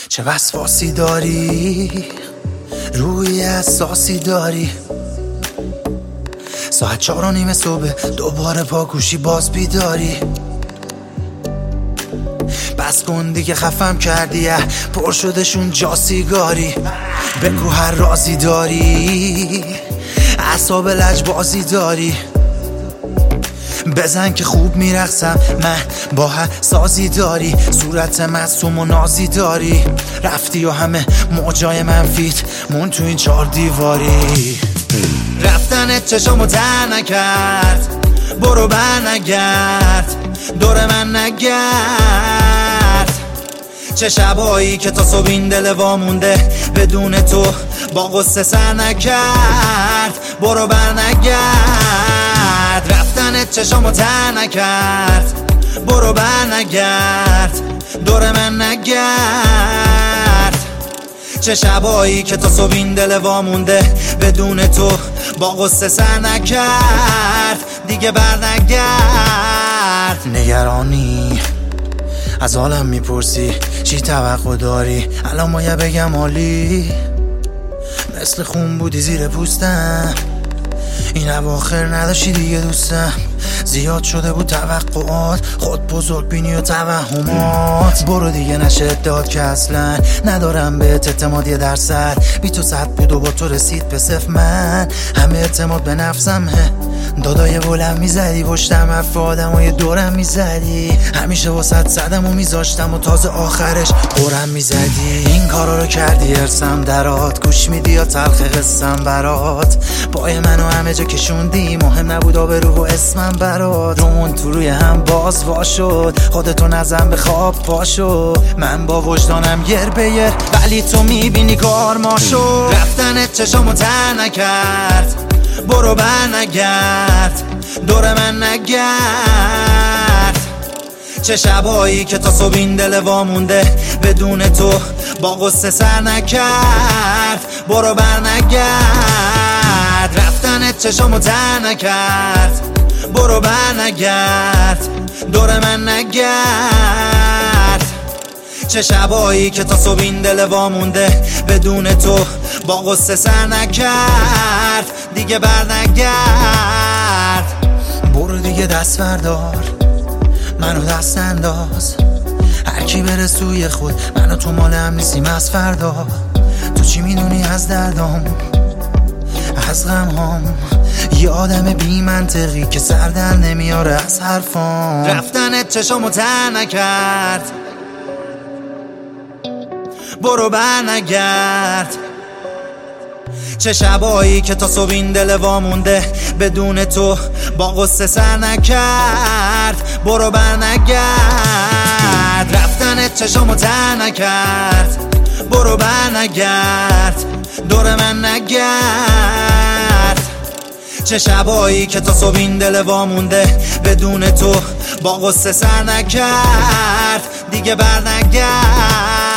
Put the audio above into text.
چه وسواسی داری، روی اساسی داری. ساعت 4:30 صبح دوباره پاکوشی باز بیداری. بس کن دیگه خفم کردی، پر شدشون جا سیگاری. بگو هر رازی داری، اعصاب لجبازی داری. بزن که خوب میرقصم من، با سازی داری. صورت معصوم و نازی داری. رفتی و همه موجای منفیت مون تو این 4 دیواری. رفتنت چشامو تر نکرد، برو بر نگرد، دور من نگرد. چه شبایی که تا صبح این دل وامونده، بدون تو با غصه سر نکرد. برو بر نگرد، رفتنت چشامو تر نکرد، برو بر نگرد، دور من نگرد. چه شبایی که تا صبح این دل وامونده، بدون تو با غصه سر نکرد. دیگه بر نگرد. نگرانی از حالم میپرسی، چی توقع داری؟ الان باید بگم عالی، مثل خون بودی زیر پوستم. این اواخر نداشتی دیگه دوستم. زیاد شده بود توقعات، خود بزرگ بینی و توهمات. برو دیگه نشه داد که اصلا ندارم بهت اعتماد 1%. بی تو 100 بود و با تو رسید به 0. من همه اعتماد به نفسم دادای بلند میزدی، پشتم حرف آدمای دورم میزدی. همیشه واسط زدم و میذاشتم و تازه آخرش قرم میزدی. این کارا رو کردی ارسم درات، گوش میدی یا تلخ قسم برات. پای منو همه جا کشوندی، مهم نبود آبرو و اسمم برات. رومون تو روی هم باز وا شد، خودتو نزن به خواب پاشو. من با وجدانم یر به یر، ولی تو میبینی کار ما شد. رفتنت چشامو تر نکرد، برو بر نگرد، دور من نگرد. چه شبایی که تا صبح این دل وامونده، بدون تو با غصه سر نکرد. برو بر نگرد، رفتنت چشامو تر نکرد، برو بر نگرد، دور من نگرد. چه شبایی که تا صبح این دل وامونده، بدون تو با غصه سر نکرد. دیگه بر نگرد. برو دیگه دست بردار، منو دست انداز. هر کی بره سوی خود، منو تو مال هم نیستیم از فردا. تو چی میدونی از دردام، از غمهام؟ یه آدم بی منطقی که سر در نمیاره از حرفام. رفتنت چشامو تر نکرد، برو بر نگرد. چه شبایی که تا صبح این دل وامونده، بدون تو با غصه سر نکرد. برو بر نگرد، رفتنت چشامو تر نکرد، برو بر نگرد، دور من نگرد. چه شبایی که تا صبح این دل وامونده، بدون تو با غصه سر نکرد. دیگه بر نگرد.